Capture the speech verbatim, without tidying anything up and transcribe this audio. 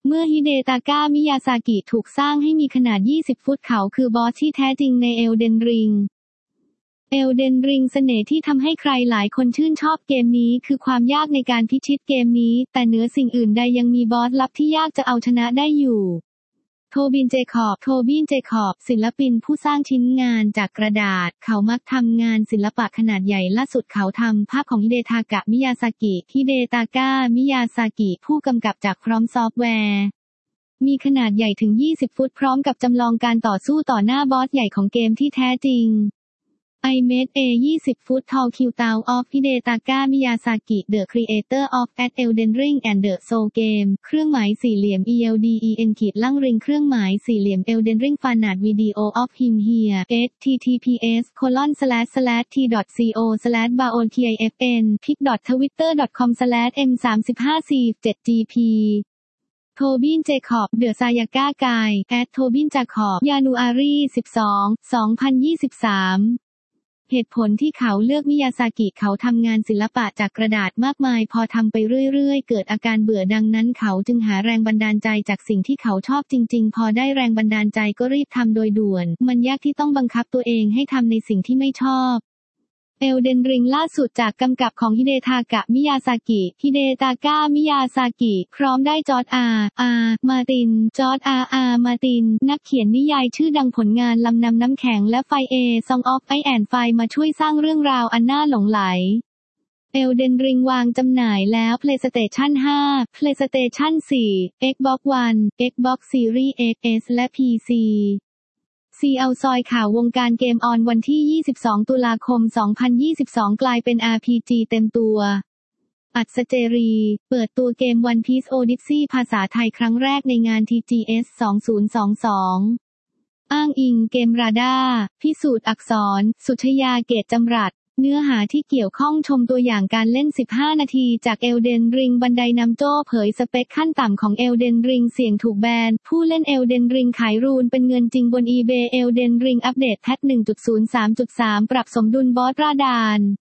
เมื่อฮิเดตากะมิยาซากิถูกสร้างให้มีขนาดยี่สิบฟุตเขาคือบอสที่แท้จริงในเอลเดนริงเอลเดนริงเสน่ห์ที่ทำให้ใครหลายคนชื่นชอบเกมนี้คือความยากในการพิชิตเกมนี้แต่เหนือสิ่งอื่นใดยังมีบอสลับที่ยากจะเอาชนะได้อยู่โทบินเจคอบโทบินเจคอบศิลปินผู้สร้างชิ้นงานจากกระดาษเขามักทำงานศิลปะขนาดใหญ่ล่าสุดเขาทำภาพของฮิเดทากะมิยาซากิฮิเดตากะมิยาซากิผู้กำกับจากพร้อมซอฟต์แวร์มีขนาดใหญ่ถึงยี่สิบฟุตพร้อมกับจำลองการต่อสู้ต่อหน้าบอสใหญ่ของเกมที่แท้จริงI made a ยี่สิบ foot tall cutout of Hidetaka Miyazaki the creator of at Elden Ring and the Soul Game เครื่องหมายสี่เหลี่ยม ELDEN ขีดล่างริงเครื่องหมายสี่เหลี่ยม Elden Ring Fanart Video of him here https colon slash slash t.co slash baotifn pic.twitter.com slash m สามห้าสี่เจ็ด gp โทบินเจคอบเดอะซายาก้ากายแอดโทบินจาคอบยานูอารีสิบสอง สองพันยี่สิบสามเหตุผลที่เขาเลือกมิยาซากิเขาทำงานศิลปะจากกระดาษมากมายพอทำไปเรื่อยๆเกิดอาการเบื่อดังนั้นเขาจึงหาแรงบันดาลใจจากสิ่งที่เขาชอบจริงๆพอได้แรงบันดาลใจก็รีบทำโดยด่วนมันยากที่ต้องบังคับตัวเองให้ทำในสิ่งที่ไม่ชอบเอลเดนริงล่าสุดจากกำกับของฮิเดทากะมิยาซากิฮิเดตากะมิยาซากิพร้อมได้จอร์จอาร์อาร์มาตินจอร์จอาร์อาร์มาตินนักเขียนนิยายชื่อดังผลงานลำนำน้ำแข็งและไฟเอซองออฟไอแอนไฟมาช่วยสร้างเรื่องราวอันน่าหลงไหลเอลเดนริงวางจำหน่ายแล้ว PlayStation ห้า PlayStation สี่ Xbox One Xbox Series เอ็กซ์ เอส และ พี ซี ซี เอาซอยข่าววงการเกมออนวันที่ยี่สิบสองตุลาคมสองพันยี่สิบสองกลายเป็น อาร์ พี จี เต็มตัวอัศเจรีเปิดตัวเกม One Piece Odyssey ภาษาไทยครั้งแรกในงาน ที จี เอส สองพันยี่สิบสองอ้างอิงเกมราดาร์พิสูจน์อักษรสุชยาเกตจำรัดเนื้อหาที่เกี่ยวข้องชมตัวอย่างการเล่นสิบห้านาทีจาก Elden Ring บันไดนำโจ้เผยสเปคขั้นต่ำของ Elden Ring เสี่ยงถูกแบนผู้เล่น Elden Ring ขายรูนเป็นเงินจริงบน eBay Elden Ring อัปเดตแพท หนึ่งจุดศูนย์สามจุดสาม ปรับสมดุลบอสราดาน